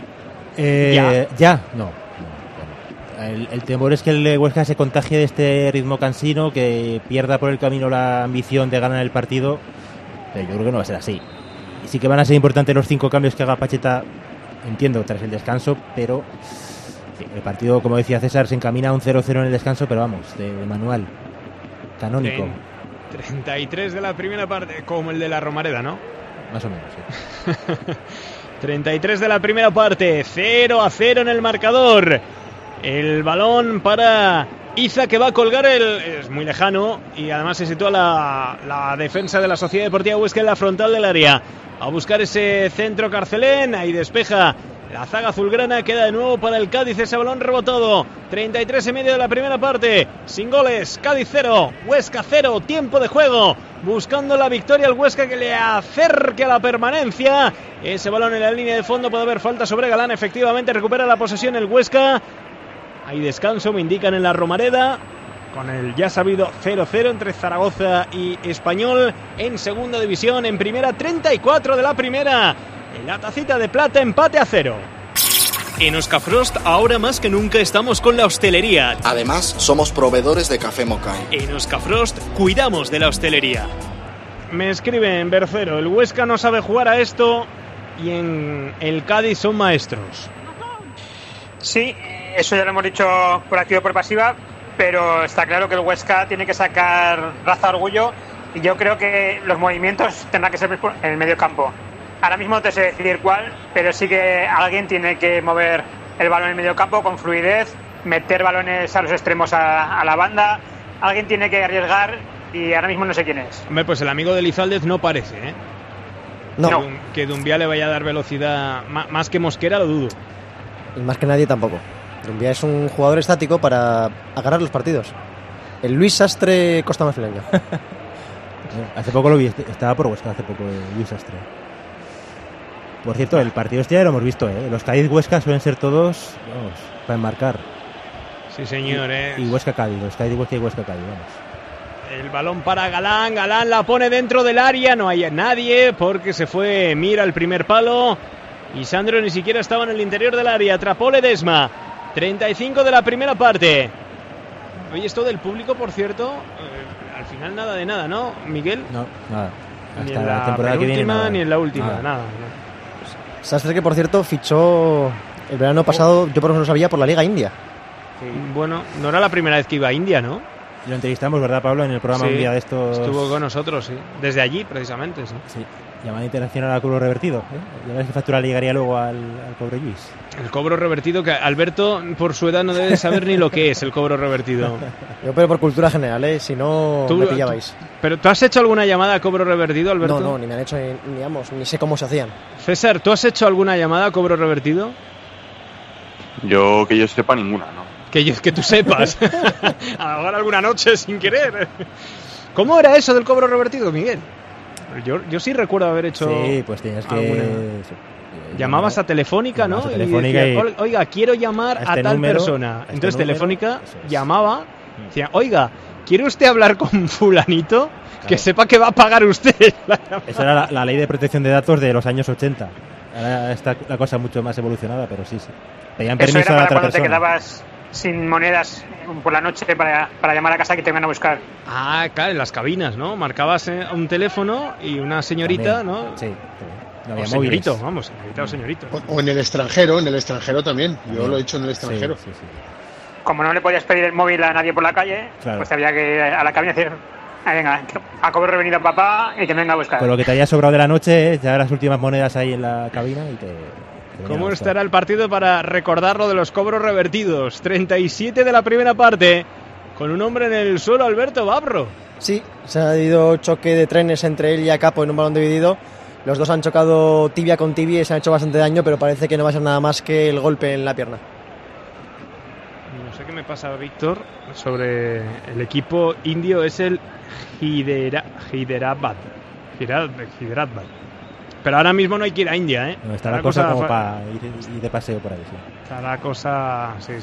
No. El temor es que el Huesca se contagie de este ritmo cansino, que pierda por el camino la ambición de ganar el partido, pero yo creo que no va a ser así. Y sí que van a ser importantes los 5 cambios que haga Pacheta, entiendo, tras el descanso, pero sí, el partido, como decía César, se encamina a un 0-0 en el descanso, pero vamos, de manual, canónico. 33 de la primera parte, como el de la Romareda, ¿no? Más o menos, sí. 33 de la primera parte, 0-0 en el marcador. El balón para Iza, que va a colgar es muy lejano, y además se sitúa la defensa de la Sociedad Deportiva Huesca en la frontal del área. A buscar ese centro Carcelén, ahí despeja la zaga azulgrana, queda de nuevo para el Cádiz ese balón rebotado. 33,5 de la primera parte, sin goles, Cádiz 0, Huesca 0, tiempo de juego, buscando la victoria al Huesca que le acerque a la permanencia. Ese balón en la línea de fondo, puede haber falta sobre Galán, efectivamente recupera la posesión el Huesca. Hay descanso, me indican en la Romareda, con el ya sabido 0-0 entre Zaragoza y Español en segunda división. En primera, 34 de la primera. En la tacita de plata, empate a 0. En Oscafrost, ahora más que nunca estamos con la hostelería. Además, somos proveedores de café Mokai. En Oscafrost, cuidamos de la hostelería. Me escriben, Bercero, el Huesca no sabe jugar a esto y en el Cádiz son maestros. Sí, eso ya lo hemos dicho por activa y por pasiva. pero está claro que el Huesca tiene que sacar raza orgullo y yo creo que los movimientos tendrán que ser en el medio campo. Ahora mismo no te sé decir cuál, pero sí que alguien tiene que mover el balón en el medio campo con fluidez, meter balones a los extremos a la banda. Alguien tiene que arriesgar y ahora mismo no sé quién es. Hombre, pues el amigo de Lizaldez no parece, ¿eh? No. Que Dumbiá le vaya a dar velocidad más que Mosquera, lo dudo. Y más que nadie tampoco. Dumbiá es un jugador estático para agarrar los partidos. El Luis Sastre costamarfileño. Hace poco lo vi, estaba por Huesca hace poco Luis Sastre. Por cierto, el partido este ya lo hemos visto, ¿eh? Los Cádiz-Huesca suelen ser todos, vamos, para enmarcar. Sí, señor, Y Huesca-Cádiz, los Cádiz-Huesca y Huesca-Cádiz, vamos. El balón para Galán la pone dentro del área, no hay nadie porque se fue Mira al primer palo y Sandro ni siquiera estaba en el interior del área, atrapó Ledesma. 35 de la primera parte. Oye, esto del público, por cierto, al final nada de nada, ¿no, Miguel? No, nada. Hasta Ni en la la temporada que viene nada. ni en la última, nada. Sastre, que por cierto fichó el verano pasado, yo por lo menos lo sabía, por la Liga India. Sí. Bueno, no era la primera vez que iba a India, ¿no? Lo entrevistamos, ¿verdad, Pablo? En el programa un día de estos. Estuvo con nosotros, sí. Desde allí, precisamente, sí. Sí. Llamada internacional a cobro revertido. Ya ves que factura llegaría luego al cobro Luis. El cobro revertido, que Alberto, por su edad, no debe saber ni lo que es el cobro revertido. Yo, pero por cultura general, si no me pillabais. ¿Pero tú has hecho alguna llamada a cobro revertido, Alberto? No, ni me han hecho, ni sé cómo se hacían. César, ¿tú has hecho alguna llamada a cobro revertido? Yo, que yo sepa, ninguna, ¿no? Que tú sepas. Ahora alguna noche sin querer. ¿Cómo era eso del cobro revertido, Miguel? Yo sí recuerdo haber hecho. Sí, pues tienes que. Llamabas a Telefónica, ¿no? Telefónica y decía, oiga, quiero llamar a tal persona. Entonces Telefónica llamaba, decía, oiga, ¿quiere usted hablar con fulanito? Claro. Que sepa que va a pagar usted. Esa era la ley de protección de datos de los años 80. Ahora está la cosa mucho más evolucionada, pero sí. Pedían permiso eso era a otra cuando persona. Te quedabas sin monedas por la noche para llamar a casa que te van a buscar. Ah, claro, en las cabinas, ¿no? Marcabas un teléfono y una señorita, también, ¿no? Sí. No había señorito, vamos, señorita o señorito. O en el extranjero también. Yo lo he hecho en el extranjero. Sí. Como no le podías pedir el móvil a nadie por la calle, claro, pues había que ir a la cabina y decir, venga, a cobro revenido a papá y que me venga a buscar. Con lo que te haya sobrado de la noche, ya las últimas monedas ahí en la cabina y te ¿Cómo estará el partido para recordar lo de los cobros revertidos? 37 de la primera parte, con un hombre en el suelo, Alberto Babro. Sí, se ha habido choque de trenes entre él y Acapo en un balón dividido. Los dos han chocado tibia con tibia y se han hecho bastante daño, pero parece que no va a ser nada más que el golpe en la pierna. No sé qué me pasa, Víctor, sobre el equipo indio. Es el Hyderabad. Pero ahora mismo no hay que ir a India, ¿eh? No, está la cosa como para ir de paseo por ahí, sí. Está la cosa... Sí.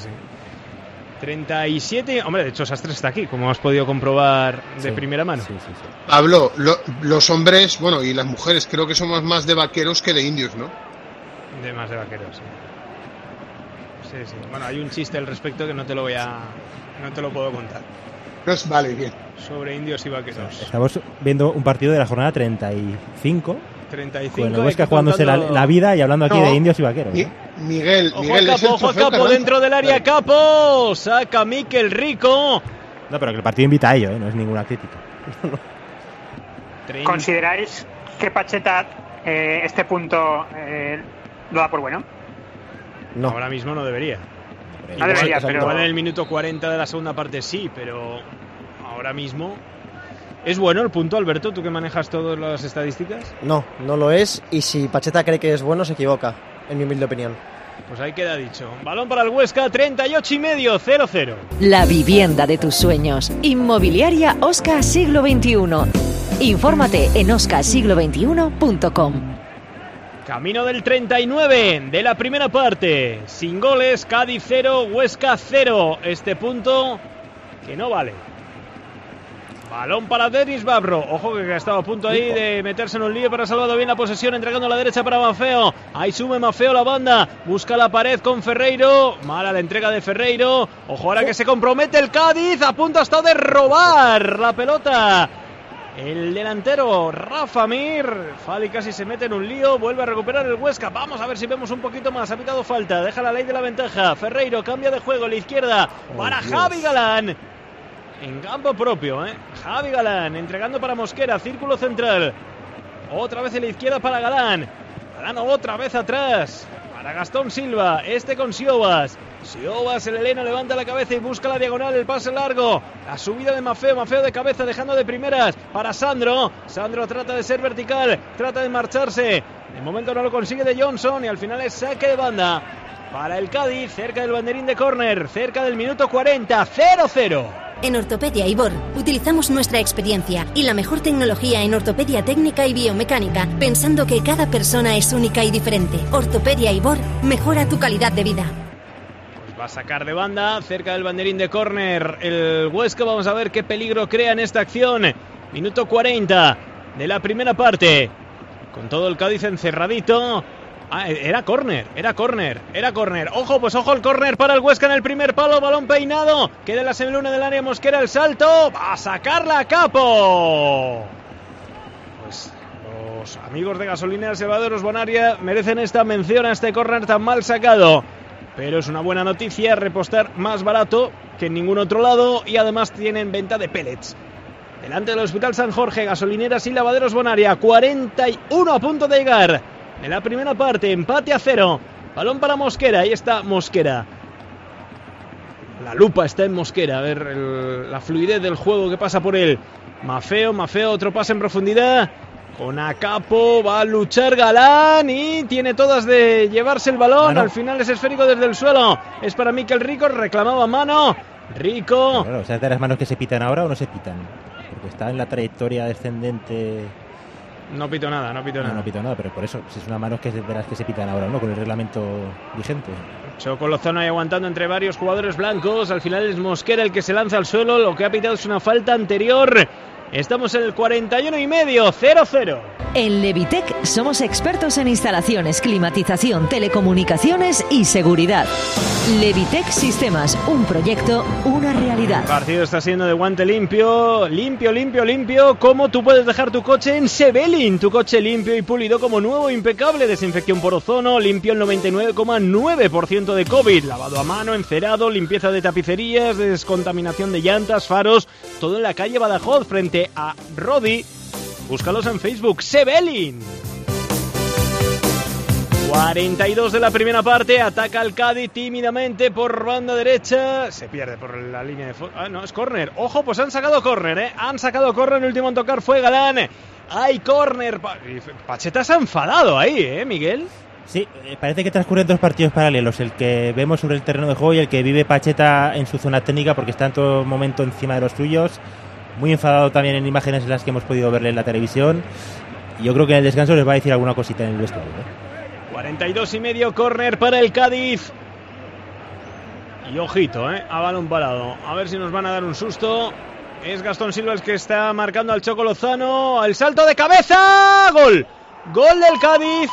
37... Hombre, de hecho, Sastre está aquí, como has podido comprobar de primera mano. Sí. Pablo, los hombres, bueno, y las mujeres, creo que somos más de vaqueros que de indios, ¿no? De más de vaqueros, sí. Sí. Bueno, hay un chiste al respecto que no te lo puedo contar. Pues vale, bien. Sobre indios y vaqueros. Estamos viendo un partido de la jornada 35. 35. Con el Huesca jugándose la vida y hablando aquí de indios y vaqueros. Miguel, ojo a Capo dentro del área. Capo saca Miquel Rico. No, pero que el partido invita a ello, no es ninguna crítica. ¿Consideráis que Pacheta este punto lo da por bueno? No, ahora mismo no debería. No debería, pero igual en el minuto 40 de la segunda parte sí, pero ahora mismo. ¿Es bueno el punto, Alberto? ¿Tú que manejas todas las estadísticas? No lo es, y si Pacheta cree que es bueno, se equivoca, en mi humilde opinión. Pues ahí queda dicho. Balón para el Huesca, 38,5, 0-0. La vivienda de tus sueños. Inmobiliaria Oscar Siglo XXI. Infórmate en oscarsiglo21.com. Camino del 39 de la primera parte. Sin goles, Cádiz 0, Huesca 0. Este punto que no vale. Balón para Denis Babro. Ojo que estaba a punto ahí de meterse en un lío, pero ha salvado bien la posesión, entregando a la derecha para Maffeo. Ahí sube Maffeo la banda. Busca la pared con Ferreiro. Mala la entrega de Ferreiro. Ojo ahora que se compromete el Cádiz. A punto hasta de robar la pelota. el delantero Rafa Mir. Fali casi se mete en un lío, vuelve a recuperar el Huesca. Vamos a ver si vemos un poquito más. Ha pitado falta, deja la ley de la ventaja. Ferreiro cambia de juego a la izquierda para Javi Galán. En campo propio, Javi Galán entregando para Mosquera, círculo central. Otra vez en la izquierda para Galán. Galán otra vez atrás para Gastón Silva, con Siobas. Siobas, el heleno levanta la cabeza y busca la diagonal, el pase largo. La subida de Mafeo, Mafeo de cabeza dejando de primeras para Sandro. Sandro trata de ser vertical, trata de marcharse. De momento no lo consigue de Johnson y al final es saque de banda para el Cádiz, cerca del banderín de córner, cerca del minuto 40, 0-0. En Ortopedia Ibor utilizamos nuestra experiencia y la mejor tecnología en ortopedia técnica y biomecánica, pensando que cada persona es única y diferente. Ortopedia Ibor mejora tu calidad de vida. Pues va a sacar de banda, cerca del banderín de córner el Huesca. Vamos a ver qué peligro crea en esta acción. Minuto 40 de la primera parte. Con todo el Cádiz encerradito. Era córner. Ojo, pues ojo el córner para el Huesca en el primer palo, balón peinado, queda en la semiluna del área, Mosquera el salto, va a sacarla a Capo. Pues los amigos de Gasolineras Cebaderos Bonaria merecen esta mención a este córner tan mal sacado, pero es una buena noticia, repostar más barato que en ningún otro lado y además tienen venta de pellets. Delante del Hospital San Jorge, Gasolineras y Lavaderos Bonaria, 41 a punto de llegar. En la primera parte, empate a 0. Balón para Mosquera, ahí está Mosquera. La lupa está en Mosquera, a ver la fluidez del juego que pasa por él. Mafeo, otro pase en profundidad. Con Acapo, va a luchar Galán y tiene todas de llevarse el balón. Al final es esférico desde el suelo. Es para Mikel Rico, reclamaba mano. Rico. Claro, o sea, ¿de las manos que se pitan ahora o no se pitan? Porque está en la trayectoria descendente. No pito nada. No pito nada, pero por eso, si es una mano que es de las que se pitan ahora, ¿no? Con el reglamento vigente. Choco Lozano ahí aguantando entre varios jugadores blancos. Al final es Mosquera el que se lanza al suelo. Lo que ha pitado es una falta anterior. Estamos en el 41 y medio, 0-0. En Levitec somos expertos en instalaciones, climatización, telecomunicaciones y seguridad. Levitec Sistemas, un proyecto, una realidad. El partido está siendo de guante limpio, como tú puedes dejar tu coche en Sebelin. Tu coche limpio y pulido como nuevo, impecable. Desinfección por ozono, limpio el 99,9% de COVID. Lavado a mano, encerado, limpieza de tapicerías, descontaminación de llantas, faros. Todo en la calle Badajoz, frente a Rodi. Búscalos en Facebook, Sebelin. 42 de la primera parte, ataca el Cádiz tímidamente por banda derecha, se pierde por la línea de fondo. No, es córner. Ojo, pues han sacado córner, Han sacado córner, el último en tocar fue Galán. Hay córner. Pacheta se ha enfadado ahí, Miguel. Sí, parece que transcurren dos partidos paralelos, el que vemos sobre el terreno de juego y el que vive Pacheta en su zona técnica, porque está en todo momento encima de los suyos. Muy enfadado también en imágenes en las que hemos podido verle en la televisión. Y yo creo que en el descanso les va a decir alguna cosita en el vestuario. 42 y medio, córner para el Cádiz. Y ojito, a balón parado. A ver si nos van a dar un susto. Es Gastón Silva el que está marcando al Choco Lozano. El salto de cabeza. ¡Gol! Gol del Cádiz.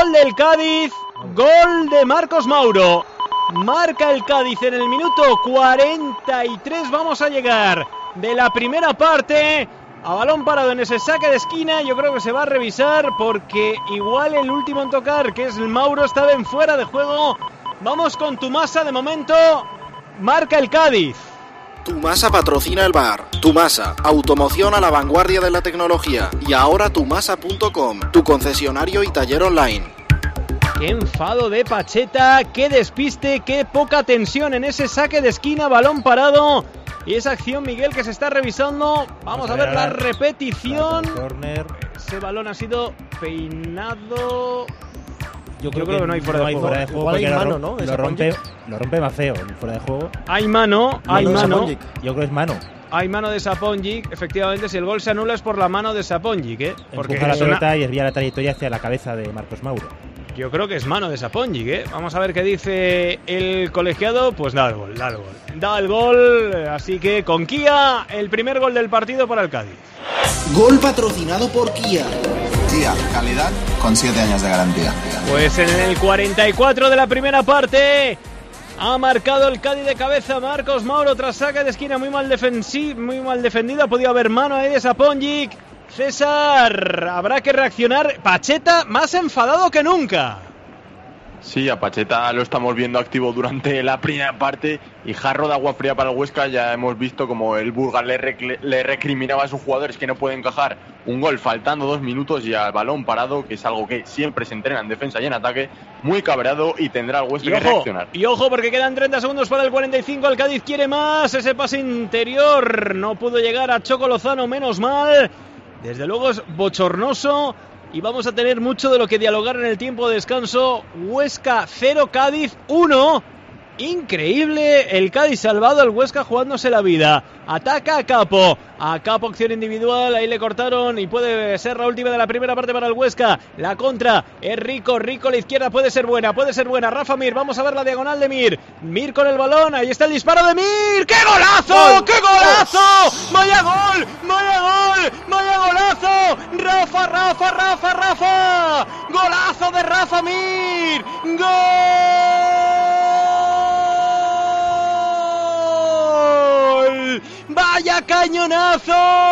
Gol de Marcos Mauro. Marca el Cádiz en el minuto 43. Vamos a llegar de la primera parte a balón parado en ese saque de esquina. Yo creo que se va a revisar porque igual el último en tocar, que es el Mauro, estaba en fuera de juego. Vamos con Tumasa de momento. Marca el Cádiz. Tumasa patrocina el bar. Tumasa, automoción a la vanguardia de la tecnología. Y ahora tumasa.com, tu concesionario y taller online. Qué enfado de Pacheta, qué despiste, qué poca tensión en ese saque de esquina, balón parado. Y esa acción, Miguel, que se está revisando. Vamos a ver la repetición. Ese balón ha sido peinado. Yo creo que no hay fuera de juego. Igual hay mano, ¿no? Lo rompe Mafeo fuera de juego. Hay mano. Yo creo que es mano. Hay mano de Saponjic, efectivamente. Si el gol se anula es por la mano de Saponjic, Porque empuja la pelota y desvía la trayectoria hacia la cabeza de Marcos Mauro. Yo creo que es mano de Saponjic, Vamos a ver qué dice el colegiado. Pues da el gol. Así que con Kia, el primer gol del partido para el Cádiz. Gol patrocinado por Kia. Kia, calidad con 7 años de garantía. Pues en el 44 de la primera parte ha marcado el Cádiz de cabeza Marcos Mauro tras saque de esquina muy mal defendido. Ha podido haber mano ahí de Saponjic. César, habrá que reaccionar. Pacheta más enfadado que nunca. Sí, a Pacheta lo estamos viendo activo durante la primera parte y jarro de agua fría para el Huesca. Ya hemos visto como el Burgas le recriminaba a sus jugadores que no pueden encajar un gol faltando 2 minutos y al balón parado, que es algo que siempre se entrena en defensa y en ataque. Muy cabreado y tendrá el Huesca que reaccionar. Y ojo, porque quedan 30 segundos para el 45. El Cádiz quiere más. Ese pase interior no pudo llegar a Choco Lozano, menos mal. Desde luego es bochornoso. Y vamos a tener mucho de lo que dialogar en el tiempo de descanso. Huesca 0, Cádiz 1. Increíble, el Cádiz salvado, el Huesca jugándose la vida. Ataca a Capo, opción individual, ahí le cortaron y puede ser la última de la primera parte para el Huesca. La contra es Rico, la izquierda puede ser buena. Rafa Mir, vamos a ver la diagonal de Mir con el balón, ahí está el disparo de Mir. ¡Qué golazo! ¡Qué golazo! ¡Vaya gol! ¡Vaya golazo! ¡Rafa! ¡Golazo de Rafa Mir! ¡Gol! ¡Vaya cañonazo!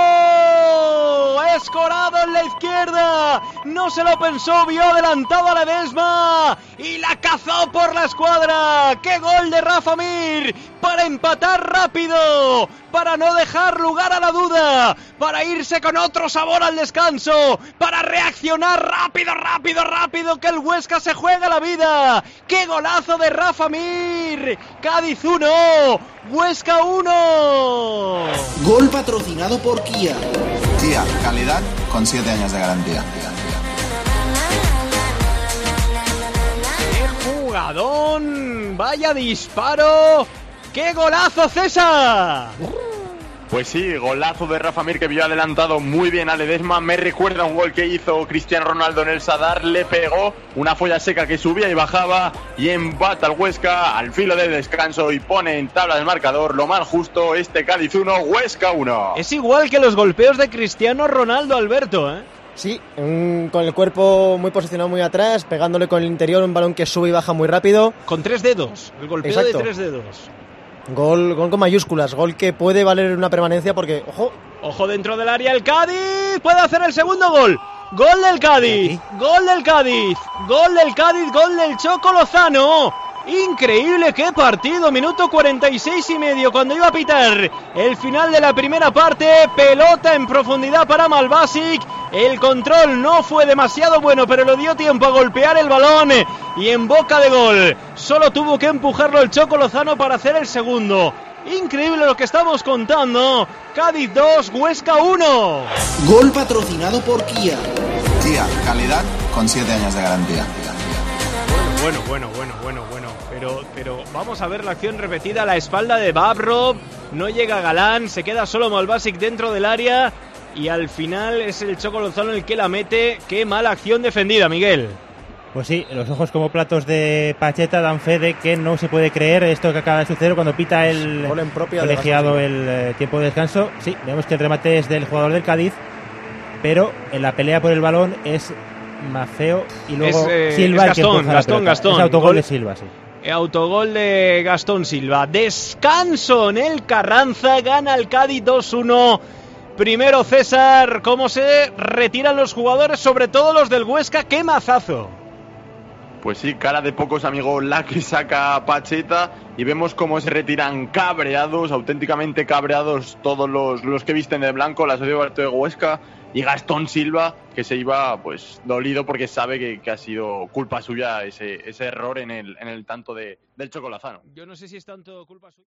Escorado en la izquierda. No se lo pensó, vio adelantado a Ledesma y la cazó por la escuadra. ¡Qué gol de Rafa Mir! Para empatar rápido, para no dejar lugar a la duda, para irse con otro sabor al descanso, para reaccionar rápido, que el Huesca se juega la vida. ¡Qué golazo de Rafa Mir! Cádiz 1, Huesca 1. Gol patrocinado por Kia. Kia, calidad con 7 años de garantía. ¡Qué jugadón! ¡Vaya disparo! ¡Qué golazo, César! Pues sí, golazo de Rafa Mir que vio adelantado muy bien a Ledesma. Me recuerda un gol que hizo Cristiano Ronaldo en el Sadar. Le pegó una folla seca que subía y bajaba y empata al Huesca al filo del descanso y pone en tabla del marcador lo más justo. Cádiz 1, Huesca 1. Es igual que los golpeos de Cristiano Ronaldo, Alberto, ¿eh? Sí, con el cuerpo muy posicionado muy atrás, pegándole con el interior, un balón que sube y baja muy rápido. Con 3 dedos, el golpeo. Exacto. De 3 dedos. Gol con mayúsculas, gol que puede valer una permanencia porque, ojo dentro del área el Cádiz, puede hacer el segundo gol. Gol del Cádiz, gol del Choco Lozano. Increíble, qué partido, minuto 46 y medio cuando iba a pitar el final de la primera parte, pelota en profundidad para Malbasic, el control no fue demasiado bueno pero le dio tiempo a golpear el balón y en boca de gol, solo tuvo que empujarlo el Choco Lozano para hacer el segundo. Increíble lo que estamos contando. Cádiz 2, Huesca 1. Gol patrocinado por Kia. Kia, calidad con 7 años de garantía. Bueno. Pero vamos a ver la acción repetida a la espalda de Babrov. No llega Galán, se queda solo Malbasic dentro del área y al final es el Choco Lozano el que la mete. Qué mala acción defendida, Miguel. Pues sí, los ojos como platos de Pacheta dan fe de que no se puede creer esto que acaba de suceder cuando pita el colegiado el tiempo de descanso. Sí, vemos que el remate es del jugador del Cádiz, pero en la pelea por el balón es Mafeo y luego Silva. Es Gastón. Es autogol de Silva, sí. Autogol de Gastón Silva. Descanso en el Carranza, gana el Cádiz 2-1. Primero, César, ¿cómo se retiran los jugadores, sobre todo los del Huesca? ¡Qué mazazo! Pues sí, cara de pocos, amigo, la que saca Pacheta y vemos cómo se retiran cabreados, auténticamente cabreados todos los que visten de blanco, la Sociedad de Huesca y Gastón Silva, que se iba pues dolido porque sabe que ha sido culpa suya ese error en el tanto del Choco Lozano. Yo no sé si es tanto culpa suya.